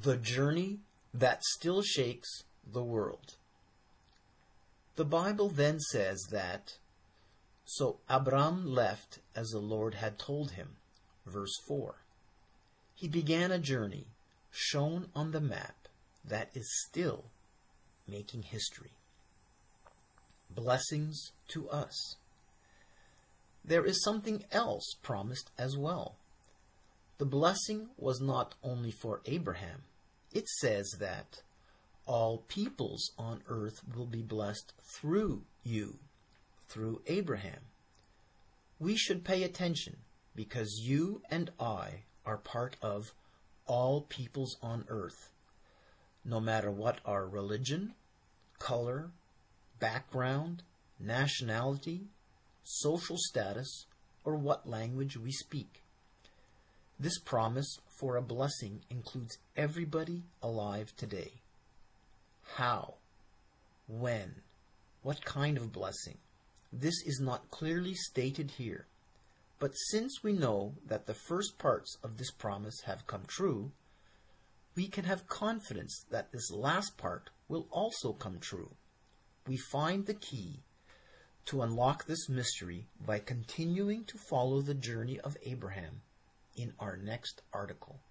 The journey that still shakes the world. The Bible then says that, "So Abram left as the Lord had told him." Verse 4. He began a journey shown on the map that is still making history. Blessings to us. There is something else promised as well. The blessing was not only for Abraham. It says that all peoples on earth will be blessed through you, through Abraham. We should pay attention because you and I are part of all peoples on earth, no matter what our religion, color, background, nationality, social status, or what language we speak. This promise for a blessing includes everybody alive today. How? When? What kind of blessing? This is not clearly stated here. But since we know that the first parts of this promise have come true, we can have confidence that this last part will also come true. We find the key to unlock this mystery by continuing to follow the journey of Abraham in our next article.